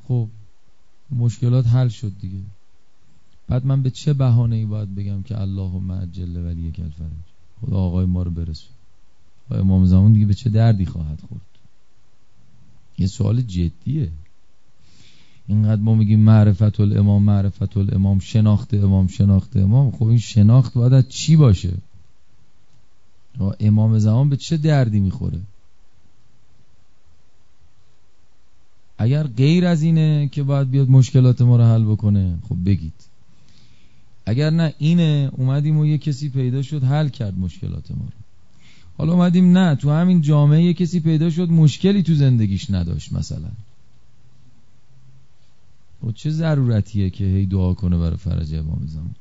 خب مشکلات حل شد دیگه. بعد من به چه بهانه‌ای باید بگم که اللهم عجل ولیک الفرج، خدا آقای ما رو برسون؟ امام زمان دیگه به چه دردی خواهد خورد؟ یه سوال جدیه. اینقدر ما میگیم معرفت الامام، شناخت امام. خب این شناخت باید از چی باشه؟ امام زمان به چه دردی میخوره؟ اگر غیر از اینه که باید بیاد مشکلات ما رو حل بکنه، خب بگید. اگر نه اینه اومدیم و یه کسی پیدا شد حل کرد مشکلات ما رو. حالا اومدیم نه تو همین جامعه یه کسی پیدا شد مشکلی تو زندگیش نداشت مثلا، و چه ضرورتیه که هی دعا کنه برای فرج امام زمان؟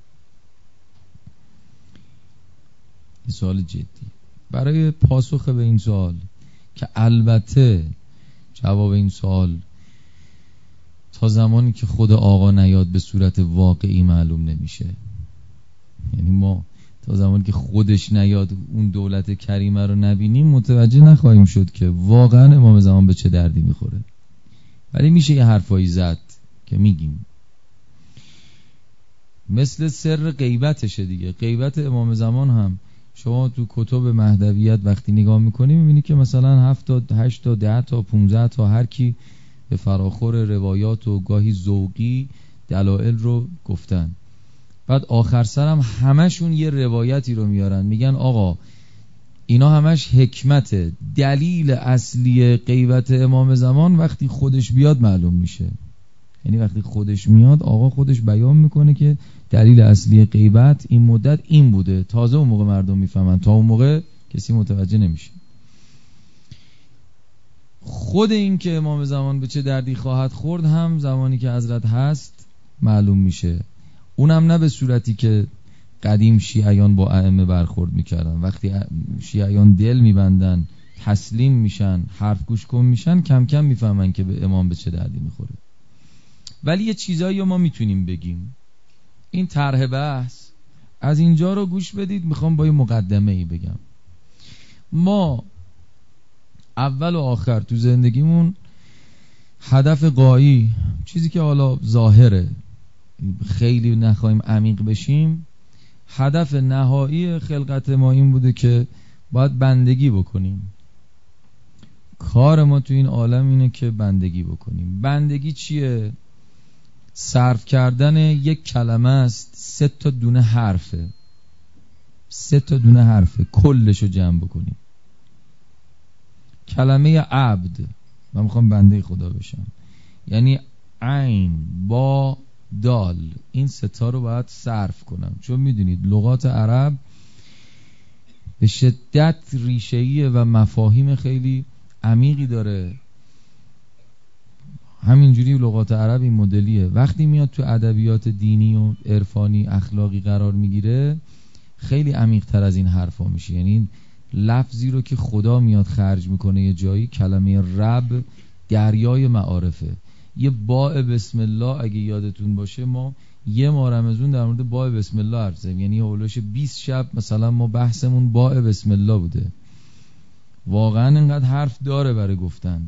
این سوال جدی. برای پاسخ به این سوال که البته جواب این سوال تا زمانی که خود آقا نیاد به صورت واقعی معلوم نمیشه. یعنی ما تا زمانی که خودش نیاد اون دولت کریمه رو نبینیم متوجه نخواهیم شد که واقعا امام زمان به چه دردی میخوره. ولی میشه یه حرفایی زد که میگیم، مثل سر غیبتشه دیگه. غیبت امام زمان هم شما تو کتب مهدویت وقتی نگاه میکنی میبینی که مثلا 7 تا 8 تا 10 تا 15 تا هر کی به فراخور روایات و گاهی ذوقی دلائل رو گفتن. بعد آخر سرم همشون یه روایتی رو میارن میگن آقا اینا همش حکمته، دلیل اصلی غیبت امام زمان وقتی خودش بیاد معلوم میشه. یعنی وقتی خودش میاد آقا خودش بیان میکنه که دلیل اصلی غیبت این مدت این بوده. تازه اون موقع مردم میفهمن، تا اون موقع کسی متوجه نمیشه. خود این که امام زمان به چه دردی خواهد خورد هم زمانی که حضرت هست معلوم میشه. اونم نه به صورتی که قدیم شیعیان با ائمه برخورد میکردن. وقتی شیعیان دل میبندن، تسلیم میشن، حرف گوش کن میشن، کم کم میفهمن که به امام به چه دردی میخوره. ولی یه چیزایی ما میتونیم بگیم. این طرح بحث از اینجا رو گوش بدید. میخوام با یه مقدمه ای بگم. ما اول و آخر تو زندگیمون هدف غایی، چیزی که حالا ظاهره، خیلی نخواهیم عمیق بشیم، هدف نهایی خلقت ما این بوده که باید بندگی بکنیم. کار ما تو این عالم اینه که بندگی بکنیم. بندگی چیه؟ صرف کردن یک کلمه است، 3 تا دونه حرفه. 3 تا دونه حرفه کلشو جمع بکنیم. کلمه عبد، من میخوام بنده خدا بشم، یعنی عین با دال، این 3 تا رو باید صرف کنم. چون میدونید لغات عرب به شدت ریشه‌ایه و مفاهیم خیلی عمیقی داره. همینجوری لغات عرب این مدلیه. وقتی میاد تو ادبیات دینی و عرفانی اخلاقی قرار میگیره خیلی عمیق تر از این حرفا میشه. یعنی لفظی رو که خدا میاد خرج میکنه یه جایی، کلمه رب دریای معارفه. یه باء بسم الله اگه یادتون باشه ما یه ماه رمضان در مورد باء بسم الله حرف زدیم. یعنی اولش 20 شب مثلا ما بحثمون باء بسم الله بوده. واقعا اینقدر حرف داره برای گفتن.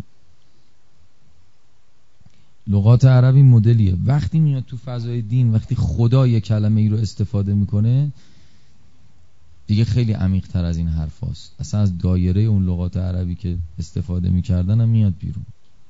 لغات عربی مدلیه. وقتی میاد تو فضای دین، وقتی خدا یه کلمه ای رو استفاده میکنه دیگه خیلی عمیق تر از این حرف هاست. اصلا از دایره اون لغات عربی که استفاده میکردن هم میاد بیرون.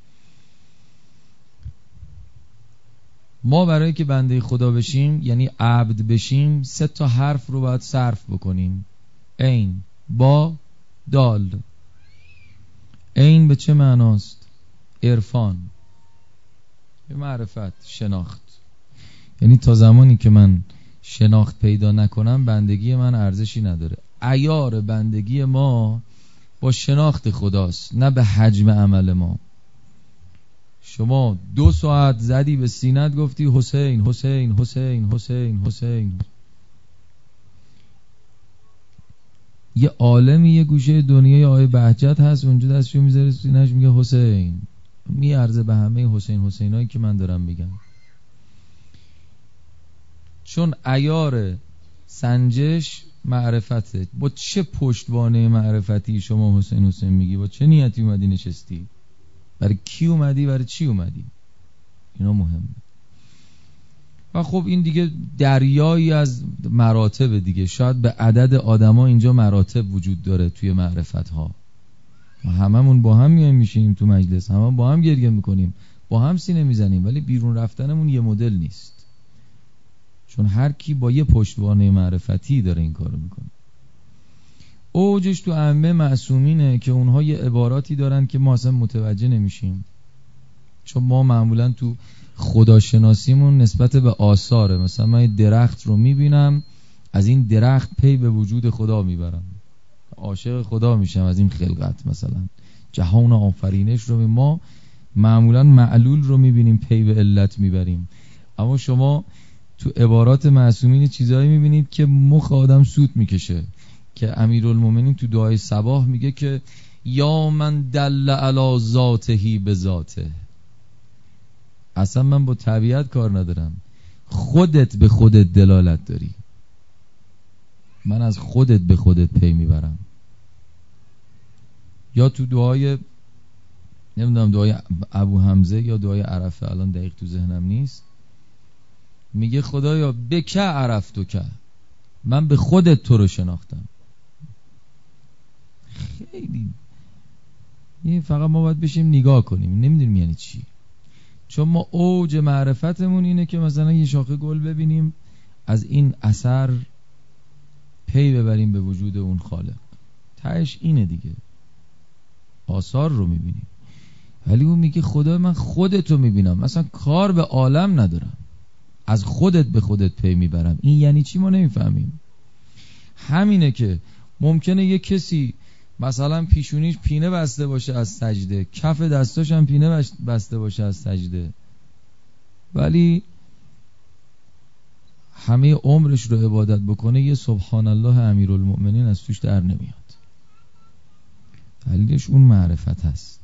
ما برای که بنده خدا بشیم، یعنی عبد بشیم، 3 تا حرف رو باید صرف بکنیم. عین با دال. عین به چه معناست؟ عرفان، به معرفت، شناخت. یعنی تا زمانی که من شناخت پیدا نکنم بندگی من ارزشی نداره. عیار بندگی ما با شناخت خداست، نه به حجم عمل ما. شما 2 ساعت زدی به سینت گفتی حسین حسین حسین حسین حسین. یه عالمی یه گوشه دنیای آقای بهجت هست، اونجا دستشو میذاره سینه‌اش میگه حسین. میارزه به همه حسین حسینایی که من دارم میگم. چون عیار سنجش معرفته. با چه پشتوانه معرفتی شما حسین حسین میگی؟ با چه نیتی اومدی نشستی؟ برای کی اومدی؟ برای چی اومدی؟ اینا مهمه. و خب این دیگه دریایی از مراتب دیگه، شاید به عدد آدما اینجا مراتب وجود داره توی معرفت ها. هممون با هم میایم میشینیم تو مجلس، هممون با هم گریه میکنیم، با هم سینه میزنیم، ولی بیرون رفتنمون یه مدل نیست، چون هر کی با یه پشتوانه معرفتی داره این کارو میکنه. اوجش تو ائمه معصومینه که اونها یه عباراتی دارن که ما اصلا متوجه نمیشیم، چون ما معمولا تو خداشناسیمون نسبت به آثاره. مثلا من یه درخت رو میبینم، از این درخت پی به وجود خدا میبرم، عاشق خدا میشم از این خلقت. مثلا جهان آفرینش رو ما معمولا معلول رو میبینیم، پی به علت میبریم. اما شما تو عبارات معصومین چیزایی میبینید که مخ آدم سود میکشه، که امیرالمومنین تو دعای صباح میگه که یا من دل علی ذاته به ذاته. اصلا من با طبیعت کار ندارم، خودت به خودت دلالت داری، من از خودت به خودت پی میبرم. یا تو دعای نمیدونم دعای ابو حمزه یا دعای عرفه، الان دقیق تو ذهنم نیست، میگه خدایا بکه عرفتو که، من به خودت تو رو شناختم. خیلی این فقط ما باید بشیم نگاه کنیم، نمیدونیم یعنی چی. چون ما اوج معرفتمون اینه که مثلا یه شاخه گل ببینیم، از این اثر پی ببریم به وجود اون خالق. تهش اینه دیگه، آثار رو میبینیم. ولی اون میگه خدا من خودتو میبینم، مثلا کار به عالم ندارم، از خودت به خودت پی میبرم. این یعنی چی ما نمیفهمیم. همینه که ممکنه یه کسی مثلا پیشونیش پینه بسته باشه از سجده، کف دستاش هم پینه بسته باشه از سجده، ولی همه عمرش رو عبادت بکنه، یه سبحان الله امیرالمؤمنین از توش در نمیاد. دلیلش اون معرفت هست.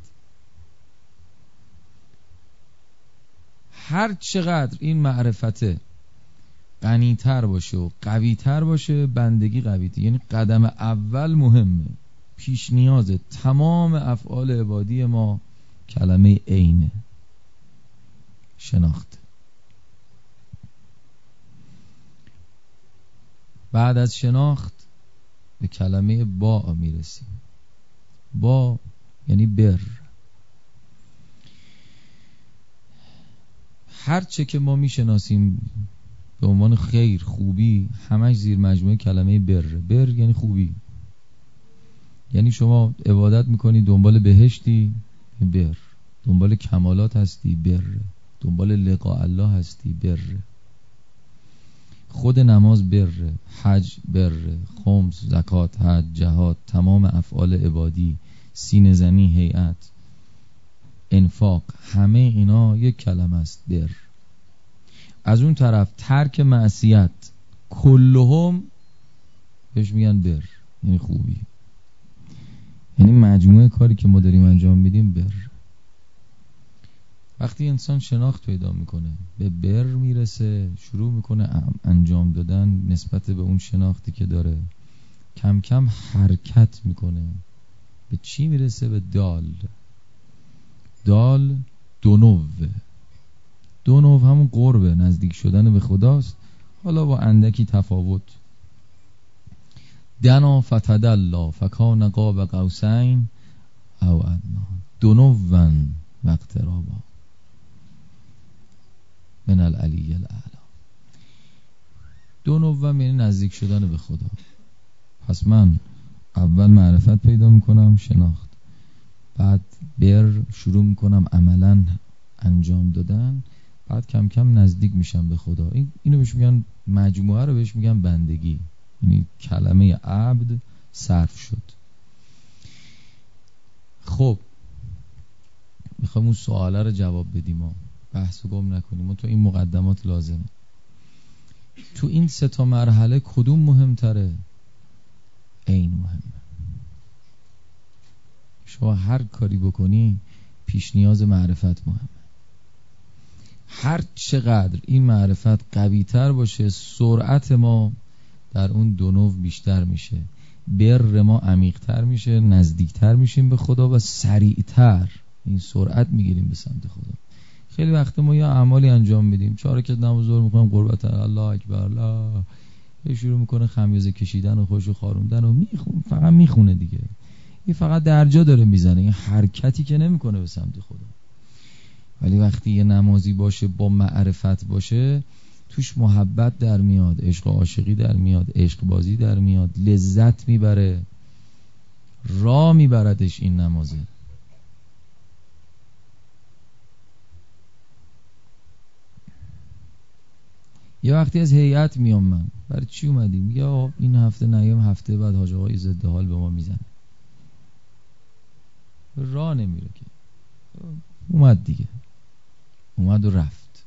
هر چقدر این معرفته غنی‌تر باشه و قوی‌تر باشه، بندگی قوی‌تر. یعنی قدم اول مهمه، پیش نیازه. تمام افعال عبادی ما کلمه عینه، شناخت. بعد از شناخت به کلمه با میرسیم. با یعنی بر. هر چه که ما میشناسیم به عنوان خیر، خوبی، همش زیر مجموعه کلمه بر. بر یعنی خوبی. یعنی شما عبادت میکنی دنبال بهشتی، بر. دنبال کمالات هستی، بر. دنبال لقاء الله هستی، بر. خود نماز بر، حج بر، خمس، زکات، حج، جهاد، تمام افعال عبادی، سینه زنی، هیئت، انفاق، همه اینا یک کلمه است، بر. از اون طرف ترک معصیت کلهم بهش میگن بر، یعنی خوبی. یعنی مجموعه کاری که ما داریم انجام میدیم بر. وقتی انسان شناخت پیدا میکنه به بر میرسه، شروع میکنه انجام دادن نسبت به اون شناختی که داره، کم کم حرکت میکنه. به چی میرسه؟ به دال. دال دونو همون قربه، نزدیک شدن به خداست، حالا با اندکی تفاوت. دنا فتدلا فکان قاب قوسین او ادنا دنوًا واقترابا من العلی الاعلی. دونوًا یعنی نزدیک شدن به خدا. پس من اول معرفت پیدا میکنم، شناخت، بعد بر شروع میکنم عملا انجام دادن، بعد کم کم نزدیک میشم به خدا. اینو بهش میگن، مجموعه رو بهش میگن بندگی. یعنی کلمه عبد صرف شد. خب میخوام اون سواله رو جواب بدیم و بحث رو گم نکنیم و تو این مقدمات لازمه. تو این 3 مرحله کدوم مهمتره؟ عین مهمه. شما هر کاری بکنی پیش نیاز معرفت مهمه. هر چقدر این معرفت قوی تر باشه، سرعت ما در اون دونو بیشتر میشه، بر ما عمیق تر میشه، نزدیک تر میشیم به خدا و سریع تر این سرعت میگیریم به سمت خدا. خیلی وقت ما یا اعمالی انجام میدیم، 4 رکعت نماز ظهر میکنم قربت الله اکبر الله، یه شروع میکنه خمیازه کشیدن و خوشو خاروندن و فقط میخونه دیگه. این فقط درجا داره میزنه، این حرکتی که نمیکنه به سمت خدا. ولی وقتی یه نمازی باشه با معرفت باشه، توش محبت در میاد، عشق و عاشقی در میاد، عشق بازی در میاد، لذت میبره، راه میبردش این نمازه. یه وقتی از هیئت میام من، برای چی اومدیم؟ یا این هفته نیام، هفته بعد حاج آقای ضد حال به ما میزنه، راه نمیره که. اومد دیگه، اومد و رفت.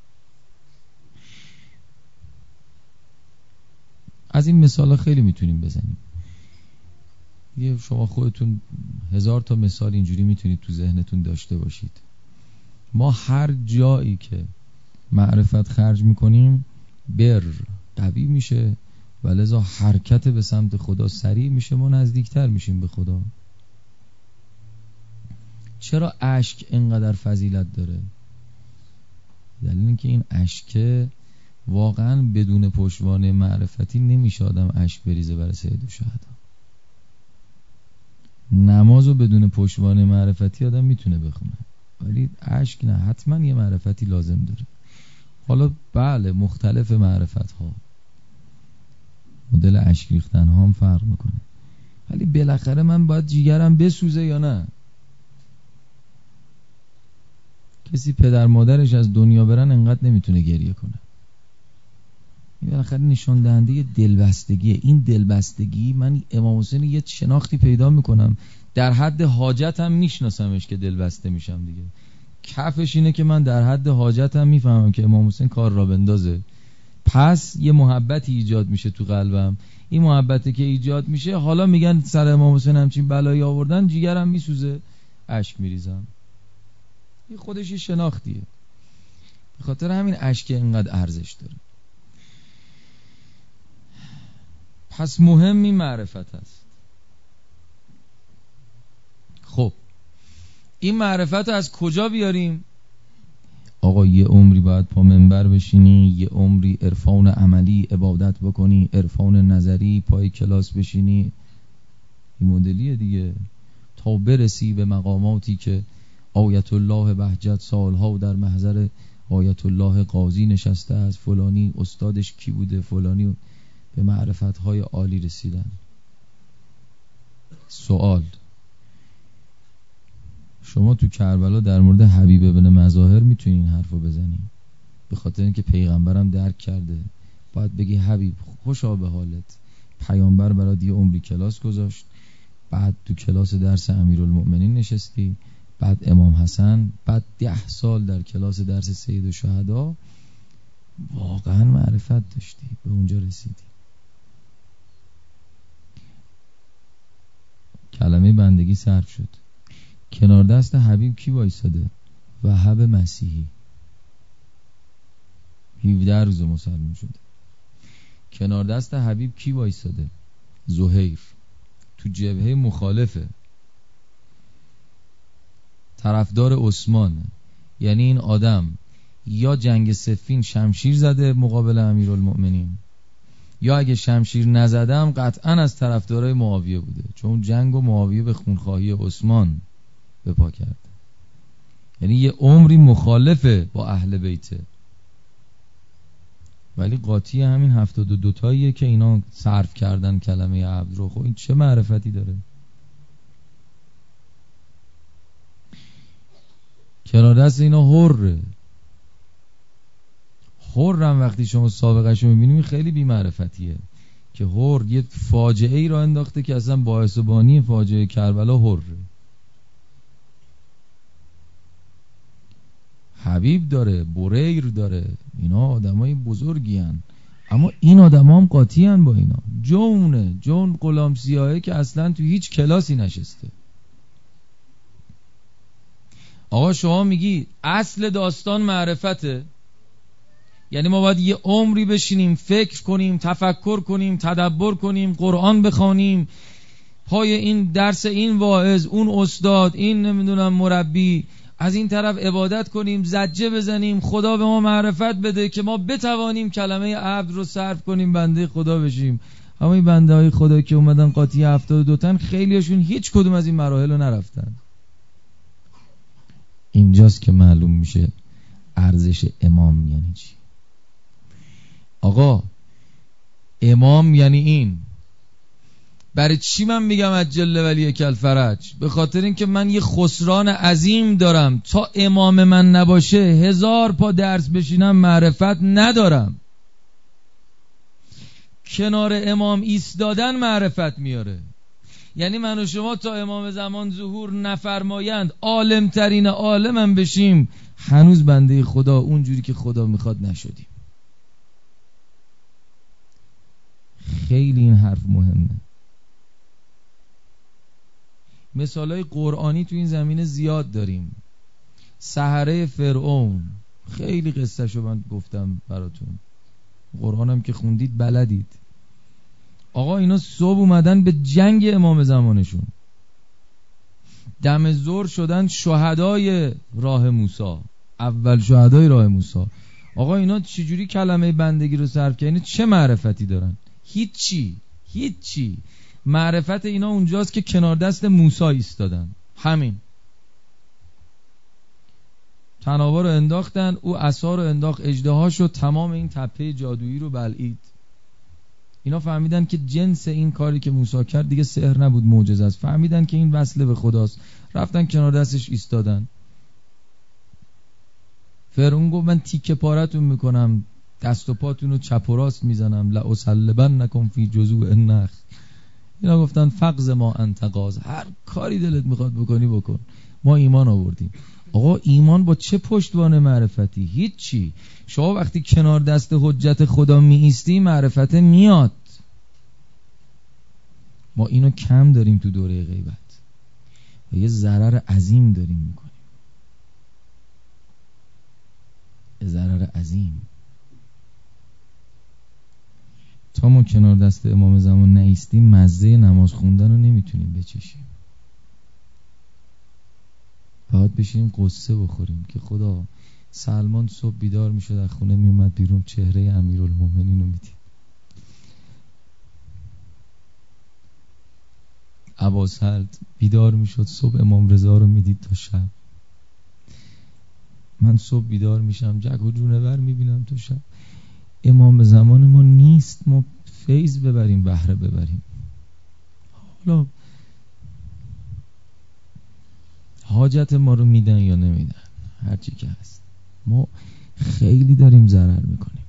از این مثال خیلی میتونیم بزنیم. یه شما خودتون 1000 تا مثال اینجوری میتونید تو ذهنتون داشته باشید. ما هر جایی که معرفت خرج میکنیم بر قوی میشه و لذا حرکت به سمت خدا سریع میشه، ما نزدیکتر میشیم به خدا. چرا اشک اینقدر فضیلت داره؟ دلیل اینکه این اشک واقعا بدون پشتوانه معرفتی نمیشه آدم اشک بریزه برای سید الشهدا. نمازو بدون پشتوانه معرفتی آدم میتونه بخونه، ولی اشک نه، حتما یه معرفتی لازم داره. حالا بله مختلف معرفت ها، مدل اشک ریختن ها هم فرق میکنه، ولی بالاخره من باید جیگرم بسوزه یا نه؟ کسی پدر مادرش از دنیا برن انقدر نمیتونه گریه کنه. این بالاخره نشان دهنده دلبستگیه. این دلبستگی، من امام حسین یه شناختی پیدا میکنم، در حد حاجتم میشناسمش که دلبسته میشم دیگه. کفش اینه که من در حد حاجتم میفهمم که امام حسین کار را بندازه، پس یه محبتی ایجاد میشه تو قلبم. این محبتی که ایجاد میشه، حالا میگن سر امام حسین همچین بلایی آوردن، جیگرم میسوزه، اشک میریزم. این خودش یه شناختیه. به خاطر همین اشک اینقدر ارزش داره. پس مهمی معرفت هست. خب این معرفت رو از کجا بیاریم؟ آقا یه عمری باید پا منبر بشینی، یه عمری عرفان عملی عبادت بکنی، عرفان نظری پای کلاس بشینی، این مدلیه دیگه، تا برسی به مقاماتی که آیت الله بهجت سالها در محضر آیت الله قاضی نشسته است، فلانی استادش کی بوده، فلانی به معرفت‌های عالی رسیدن. سوال، شما تو کربلا در مورد حبیب ابن مظاهر میتونین این حرفو بزنی؟ به خاطر اینکه پیغمبرم درک کرده، باید بگی حبیب خوشا به حالت، پیامبر برات یه عمری کلاس گذاشت، بعد تو کلاس درس امیرالمؤمنین نشستی، بعد امام حسن، بعد 10 سال در کلاس درس سید الشهدا، واقعا معرفت داشتی، به اونجا رسیدی. کلمه بندگی صرف شد. کنار دست حبیب کی وایساده؟ وهب مسیحی، 17 روز مسلمان شده. کنار دست حبیب کی وایساده؟ زهیر، تو جبهه مخالفه، طرفدار عثمانه. یعنی این آدم یا جنگ صفین شمشیر زده مقابل امیرالمؤمنین، یا اگه شمشیر نزدم قطعا از طرفدارای معاویه بوده، چون جنگ و معاویه به خونخواهی عثمان به پا کرد. یعنی یه عمری مخالفه با اهل بیته، ولی قاطی همین 72 تاییه که اینا صرف کردن کلمه عبد رو. خب این چه معرفتی داره؟ کنار دست اینا حره. حرم وقتی شما سابقه شو میبینیم خیلی بی معرفتیه که حر یه فاجعه ای را انداخته که اصلا باعث و بانی فاجعه کربلا حره. حبیب داره، بریر داره، اینا آدمای بزرگی هن. اما این آدم هم قاطی هن با اینا. جون غلام سیاهه که اصلا تو هیچ کلاسی نشسته. آقا شما میگی اصل داستان معرفته، یعنی ما باید یه عمری بشینیم فکر کنیم، تفکر کنیم، تدبر کنیم، قرآن بخوانیم، پای این درس این واعظ، اون استاد، این نمیدونم مربی، از این طرف عبادت کنیم، زجه بزنیم خدا به ما معرفت بده که ما بتوانیم کلمه عبد رو صرف کنیم، بنده خدا بشیم. اما این بنده های خدا که اومدن قاطی 72 تن، خیلیشون هیچ کدوم از این مراحل رو نرفتن. اینجاست که معلوم میشه ارزش امام یعنی چی. آقا امام یعنی این. برای چی من میگم عجل ولیک الفرج؟ به خاطر این که من یه خسران عظیم دارم، تا امام من نباشه 1000 پا درس بشینم معرفت ندارم. کنار امام ایستادن معرفت میاره. یعنی من و شما تا امام زمان ظهور نفرمایند عالم ترین عالمم بشیم، هنوز بنده خدا اونجوری که خدا میخواد نشدیم. خیلی این حرف مهمه. مثالای قرآنی تو این زمینه زیاد داریم. سحره فرعون، خیلی قصه شو من گفتم براتون، قرآنم که خوندید بلدید. آقا اینا صبح اومدن به جنگ امام زمانشون، دم ظهر شدن شهدای راه موسی، اول شهدای راه موسی. آقا اینا چجوری کلمه بندگی رو صرف کردن؟ چه معرفتی دارن؟ هیچی. معرفت اینا اونجاست که کنار دست موسی ایستادن. همین. تنابا رو انداختن، او عصا رو انداخت، اژدها شد، تمام این تپه جادویی رو بلعید. اینا فهمیدن که جنس این کاری که موسی کرد دیگه سحر نبود، معجزه است. فهمیدن که این وصله به خداست، رفتن کنار دستش ایستادن. فرعون گفت من تیکه پارتون میکنم، دست و پاتون رو چپ و راست میزنم، لأصلبنکم فی جذوع النخل. اینا گفتن فقز ما انت قاض، هر کاری دلت میخواد بکنی بکن، ما ایمان آوردیم. آقا ایمان با چه پشتوانه معرفتی؟ هیچی. شما وقتی کنار دست حجت خدا می ایستی معرفت میاد. ما اینو کم داریم تو دوره غیبت و یه ضرر عظیم داریم میکنیم، ضرر عظیم. تا ما کنار دست امام زمان نایستیم مزه نماز خوندن رو نمیتونیم بچشیم. باید بشینیم قصه بخوریم که خدا سلمان صبح بیدار میشد از خونه میومد بیرون، چهره امیرالمومنین رو میدید. ابوسعد بیدار میشد صبح امام رضا رو میدید تا شب. من صبح بیدار میشم جگ و جونور میبینم تا شب. امام زمان ما نیست، ما فیض ببریم، بهره ببریم. حالا حاجت ما رو میدن یا نمیدن، هرچی که هست، ما خیلی داریم ضرر میکنیم.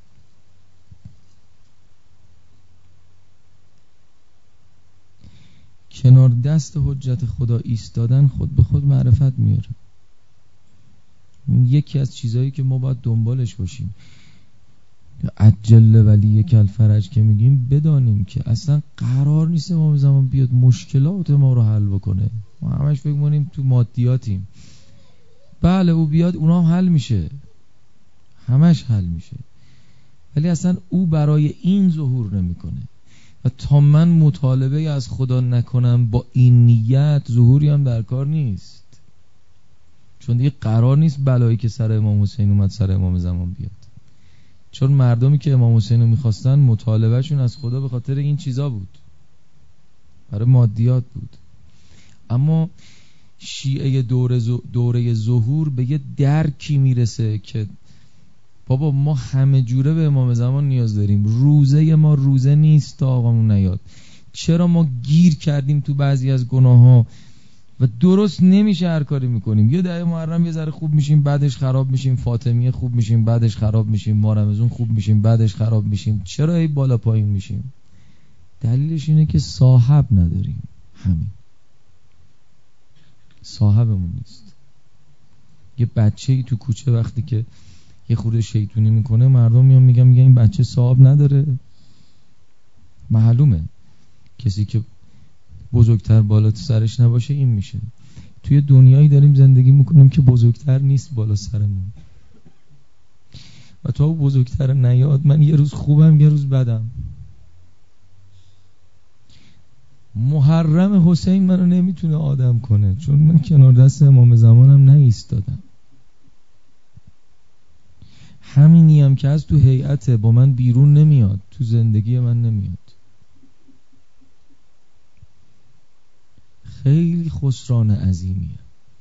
کنار دست حجت خدا ایستادن خود به خود معرفت میاره. یکی از چیزهایی که ما باید دنبالش باشیم. عجل ولیک الفرج که میگیم بدانیم که اصلا قرار نیست امام زمان بیاد مشکلات ما رو حل بکنه. ما همش فکر می‌کنیم تو مادیاتیم. بله او بیاد اونا هم حل میشه، همش حل میشه، ولی اصلا او برای این ظهور نمیکنه. و تا من مطالبه از خدا نکنم با این نیت، ظهوری هم در کار نیست. چون دیگه قرار نیست بلایی که سر امام حسین اومد سر امام زمان بیاد. چون مردمی که امام حسین رو میخواستن مطالبهشون از خدا به خاطر این چیزا بود، برای مادیات بود. اما شیعه دوره ظهور به یه درکی میرسه که بابا ما همه جوره به امام زمان نیاز داریم. روزه ما روزه نیست تا آقامون نیاد. چرا ما گیر کردیم تو بعضی از گناه ها و درست نمیشه هر کاری میکنیم. یه دعای محرم یه ذره خوب میشیم بعدش خراب میشیم، فاطمیه خوب میشیم بعدش خراب میشیم، ما رمضان خوب میشیم بعدش خراب میشیم. چرا ای بالا پایین میشیم؟ دلیلش اینه که صاحب نداریم. همین، صاحبمون نیست. یه بچه‌ای تو کوچه وقتی که یه خورده شیطونی میکنه مردم میان میگن این بچه صاحب نداره. معلومه کسی که بزرگتر بالا تو سرش نباشه این میشه. توی دنیایی داریم زندگی میکنیم که بزرگتر نیست بالا سرمون و تا او بزرگتر نیاد من یه روز خوبم یه روز بدم. محرم حسین منو نمیتونه آدم کنه، چون من کنار دست امام زمانم نایستادم. همینی هم که از تو هیئت با من بیرون نمیاد، تو زندگی من نمیاد. خیلی خسران عظیمیه.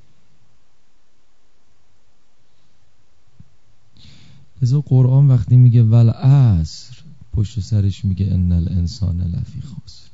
لذا قرآن وقتی میگه والعصر، پشت سرش میگه ان الانسان لفی خسر.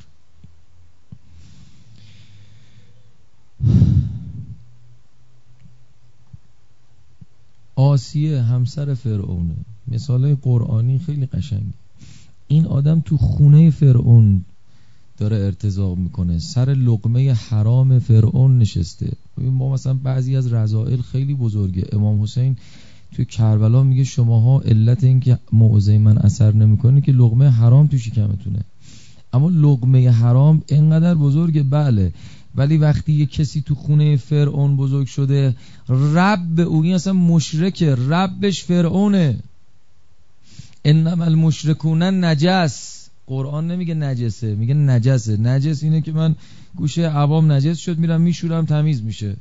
آسیه همسر فرعونه، مثالای قرآنی خیلی قشنگه. این آدم تو خونه فرعون داره ارتزاق میکنه، سر لقمه حرام فرعون نشسته. ما مثلا بعضی از رذائل خیلی بزرگه. امام حسین توی کربلا میگه شماها علت این که موعظه من اثر نمیکنه که لقمه حرام تو شکمتونه. اما لقمه حرام اینقدر بزرگه، بله، ولی وقتی یه کسی تو خونه فرعون بزرگ شده، رب او، این اصلا مشرکه، ربش فرعونه. انما المشرکون نجس. قرآن نمیگه نجسه، میگه نجسه. نجس اینه که من گوشه عوام نجس شد میرم میشورم تمیز میشه.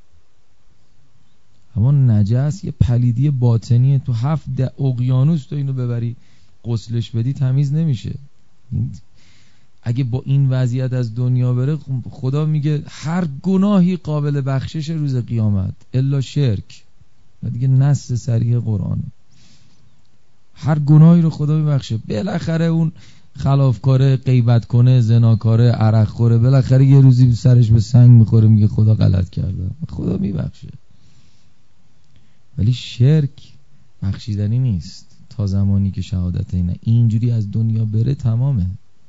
اما نجس یه پلیدی باطنیه، تو 7 اقیانوس تو اینو ببری غسلش بدی تمیز نمیشه. اگه با این وضعیت از دنیا بره، خدا میگه هر گناهی قابل بخشش روز قیامت الا شرک. دیگه نص صریح قرآن، هر گناهی رو خدا میبخشه. بالاخره اون خلافکاره، غیبت کنه، زناکاره، عرق خوره، بالاخره یه روزی سرش به سنگ میخوره، میگه خدا غلط کرده، خدا میبخشه. ولی شرک بخشیدنی نیست تا زمانی که شهادت اینجوری از دنیا بره تمامه.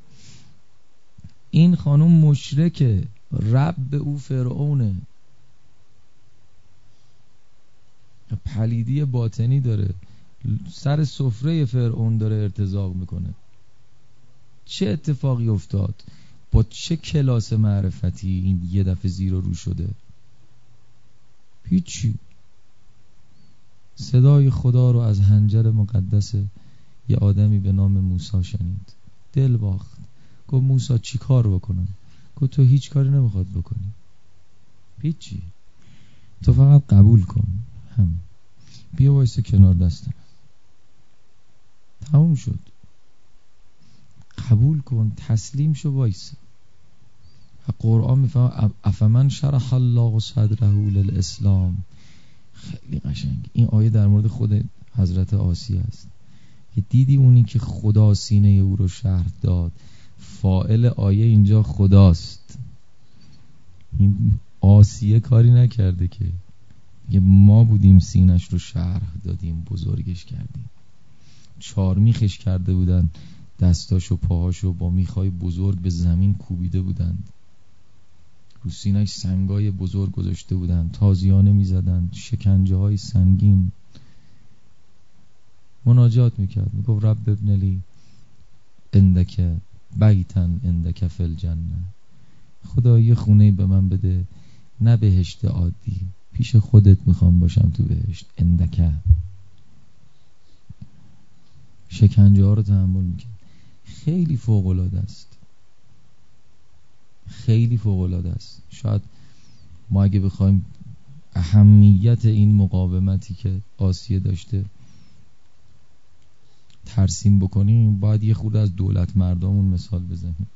این خانم مشرکه، رب او فرعونه، پلیدی باطنی داره، سر سفره فرعون داره ارتزاق میکنه. چه اتفاقی افتاد؟ با چه کلاس معرفتی این یه دفعه زیر و رو شده؟ هیچی. صدای خدا رو از حنجر مقدس یه آدمی به نام موسی شنید، دل باخت. گفت موسی چی کار بکنم؟ گفت تو هیچ کاری نمیخواد بکنی، هیچی، تو فقط قبول کن، هم بیا وایسه کنار دستم. تموم شد. قبول کن، تسلیم شو، وایسه. قرآن میفهم افمن شرح الله صدره للاسلام. خیلی قشنگ. این آیه در مورد خود حضرت آسیه است که دیدی اونی که خدا سینه او رو شرح داد. فاعل آیه اینجا خداست. این آسیه کاری نکرده که ما بودیم سینش رو شرح دادیم، بزرگش کردیم. 4 میخش کرده بودن، دستاش و پاهاشو با میخای بزرگ به زمین کوبیده بودند، رو سینش سنگای بزرگ گذاشته بودند، تازیانه میزدند، شکنجه های سنگین. مناجات میکرد، میگفت رب ابن لی عندک بیتن عندک فی الجنه. خدا یه خونه به من بده، نه بهشت عادی، پیش خودت میخوام باشم تو بهشت. عندک. شکنجه ها رو تحمل میکرد. خیلی فوق العاده است، خیلی فوق العاده است. شاید ما اگه بخوایم اهمیت این مقاومتی که آسیه داشته ترسیم بکنیم، باید یه خورده از دولت مردمون مثال بزنیم.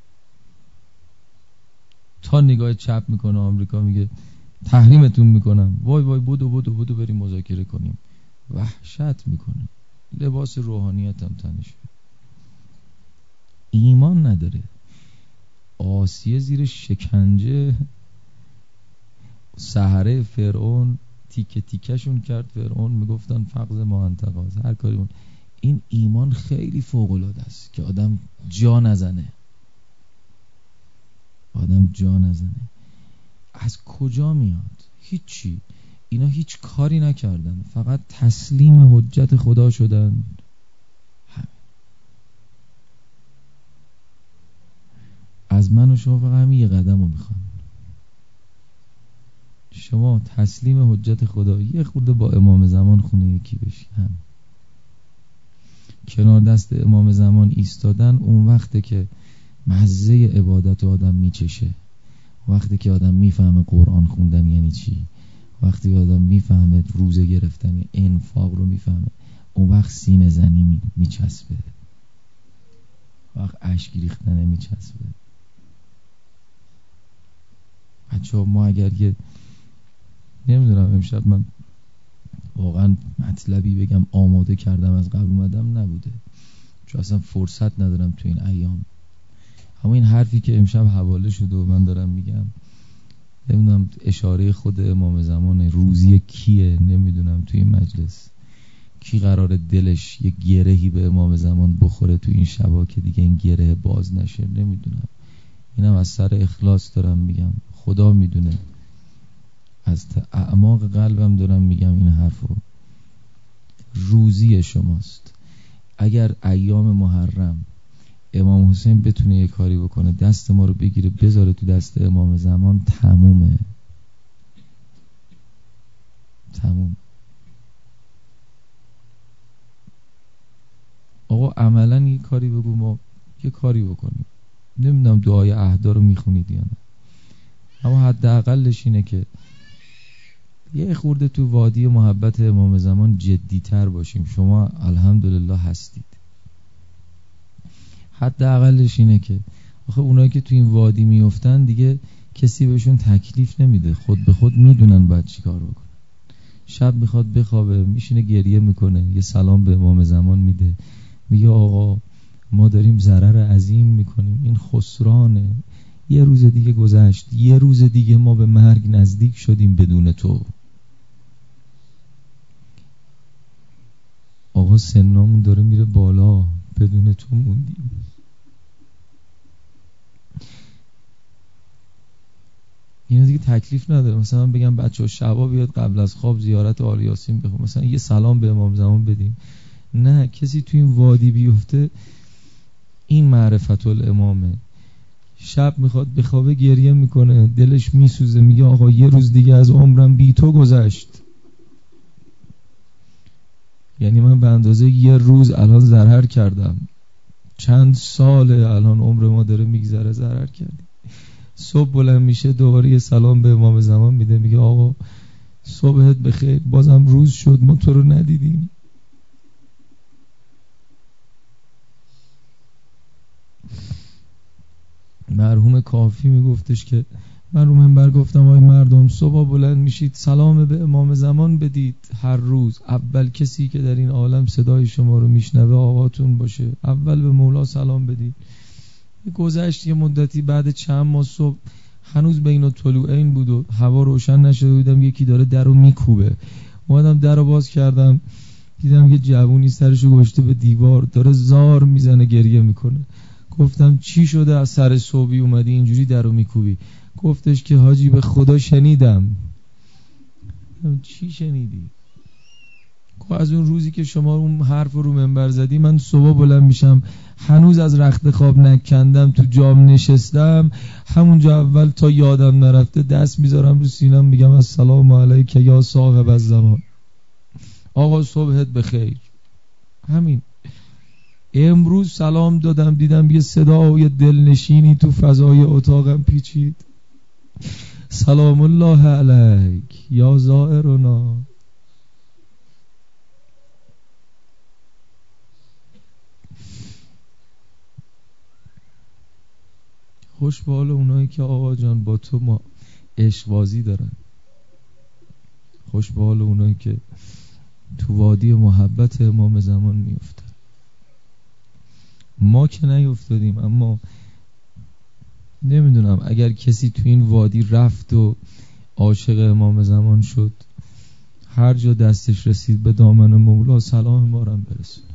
تا نگاه چپ میکنه آمریکا، میگه تحریمتون میکنم، وای وای بودو بریم مذاکره کنیم، وحشت میکنه. لباس روحانیت هم تنشه، ایمان نداره. آسیه زیر شکنجه سحره فرعون تیکه تیکشون کرد. فرعون میگفتن فقز ما انتقاز، هر کاری اون. این ایمان خیلی فوق العاده است که آدم جا نزنه. آدم جا نزنه. از کجا میاد؟ هیچی. اینا هیچ کاری نکردن، فقط تسلیم حجت خدا شدن. از من و شما فقط همین یه قدم رو میخوان. شما تسلیم حجت خدا، یه خورده با امام زمان خونه یکی بشی، هم کنار دست امام زمان ایستادن. اون وقته که مزه عبادت آدم میچشه وقتی که آدم میفهمه قرآن خوندن یعنی چی، وقتی آدم میفهمه روزه گرفتن یعنی انفاق رو میفهمه، اون وقت سینه زنی میچسبه، وقت اشک ریختن میچسبه. بچه‌ها ما اگر که نمیدونم امشب من واقعا مطلبی بگم آماده کردم از قبل اومدم نبوده، چون اصلا فرصت ندارم تو این ایام. اما این حرفی که امشب حواله شده و من دارم میگم، نمیدونم اشاره خود امام زمان روزی کیه، نمیدونم تو این مجلس کی قراره دلش یه گرهی به امام زمان بخوره تو این شبا که دیگه این گره باز نشه، نمیدونم. اینم از سر اخلاص دارم میگم، خدا میدونه، از اعماق قلبم دارم میگم این حرفو. روزی شماست. اگر ایام محرم امام حسین بتونه یه کاری بکنه دست ما رو بگیره بذاره تو دست امام زمان، تمومه. تموم. آقا عملا یه کاری بگو، ما یه کاری بکنیم. نمیدونم دعای اهدا رو میخونید یا نه، اما حداقلش اینه که یه خورده تو وادی محبت امام زمان جدی‌تر باشیم. شما الحمدلله هستید. حداقلش اینه که آخه اونایی که تو این وادی میافتن دیگه کسی بهشون تکلیف نمیده، خود به خود میدونن باید چی کار بکنن. شب میخواد بخوابه میشینه گریه میکنه، یه سلام به امام زمان میده، میگه آقا ما داریم ضرر عظیم میکنیم، این خسرانه، یه روز دیگه گذشت، یه روز دیگه ما به مرگ نزدیک شدیم بدون تو. آقا سنمون داره میره بالا، بدون تو موندیم. اینا دیگه تکلیف نداره. مثلا من بگم بچه‌ها شبا بیاد قبل از خواب زیارت آل یاسین بخون، مثلا یه سلام به امام زمان بدیم. نه، کسی تو این وادی بیفته این معرفت الامامه. شب میخواد بخوابه گریه میکنه، دلش میسوزه، میگه آقا یه روز دیگه از عمرم بی تو گذشت. یعنی من به اندازه یه روز الان ضرر کردم، چند ساله الان عمر ما داره میگذره ضرر کردیم. صبح بلند میشه دوباره یه سلام به امام زمان میده، میگه آقا صبحت بخیر، بازم روز شد ما تو رو ندیدیم. مرحوم کافی میگفتش که من رو منبر گفتم آی مردم صبح بلند میشید سلام به امام زمان بدید هر روز، اول کسی که در این عالم صدای شما رو میشنوه آقاتون باشه، اول به مولا سلام بدید. گذشت یه مدتی، بعد چند ماه صبح هنوز بین طلوعین بود و هوا روشن نشده بودم، یکی داره در رو میکوبه. اومدم در رو باز کردم، دیدم یه جوونی سرشو گذاشته به دیوار داره زار میزنه گریه میکنه. گفتم چی شده از سر صبحی اومدی اینجوری در رو میکوبی؟ گفتش که حاجی به خدا شنیدم. چی شنیدی؟ از اون روزی که شما اون حرف رو منبر زدی من صبح بلند میشم، هنوز از رخت خواب نکندم، تو جام نشستم، همونجا اول تا یادم نرفته دست میذارم رو سینم میگم السلام علیک یا صاحب الزمان، آقا صبحت بخیر. همین. امروز سلام دادم دیدم یه صدای دلنشینی تو فضای اتاقم پیچید، سلام الله علیک یا زائرنا. خوش به حال اونایی که آقا جان با تو ما عشق‌بازی دارن، خوش به حال اونایی که تو وادی محبت امام زمان میافتن. ما که نیفتادیم، اما نمیدونم اگر کسی تو این وادی رفت و عاشق امام زمان شد، هر جا دستش رسید به دامن مولا سلام ما رو برسون.